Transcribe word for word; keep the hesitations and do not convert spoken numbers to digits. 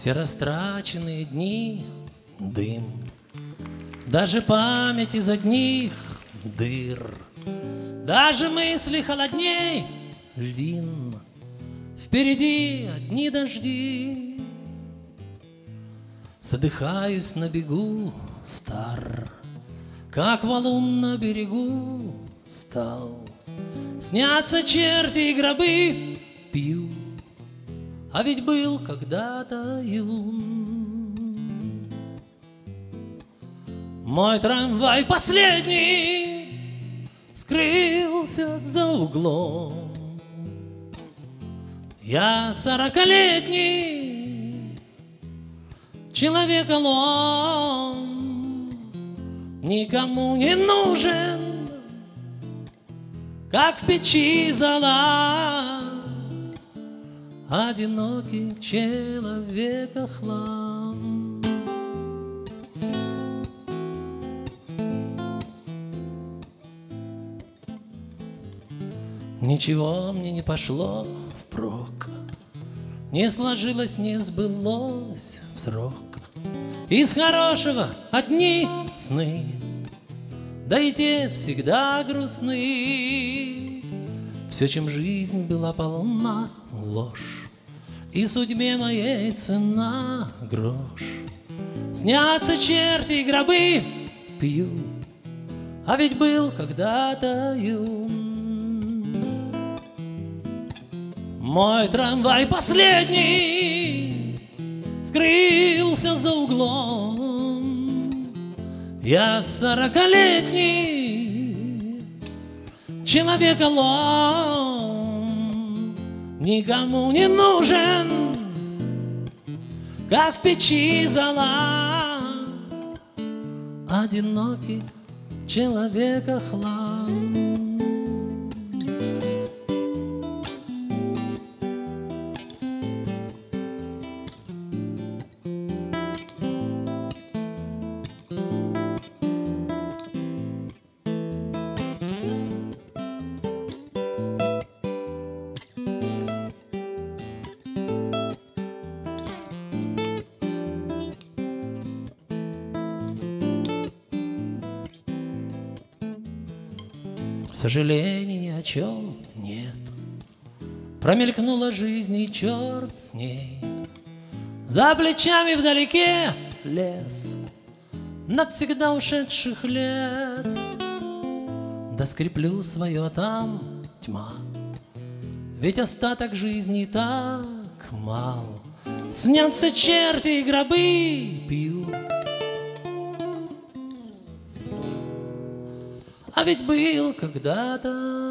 Все растраченные дни — дым, даже память из одних дыр, даже мысли холодней льдин. Впереди одни дожди. Задыхаюсь на бегу, стар, как валун на берегу стал. Снятся черти и гробы, пью, а ведь был когда-то юн. Мой трамвай последний скрылся за углом. Я сорокалетний человеколом, никому не нужен, как в печи зола, одинокий человекохлам. Ничего мне не пошло впрок, не сложилось, не сбылось в срок. Из хорошего одни сны, да и те всегда грустны. Все, чем жизнь была полна, ложь, и судьбе моей цена грош. Снятся черти и гробы, пью, а ведь был когда-то юн. Мой трамвай последний скрылся за углом. Я сорокалетний человеколом, никому не нужен, как в печи зола, одинокий человекохлам. Сожалений ни о чем нет, промелькнула жизнь, и черт с ней. За плечами вдалеке лес навсегда ушедших лет. Да скреплю свое там тьма, ведь остаток жизни так мал. Снятся черти и гробы, пью, а ведь был когда-то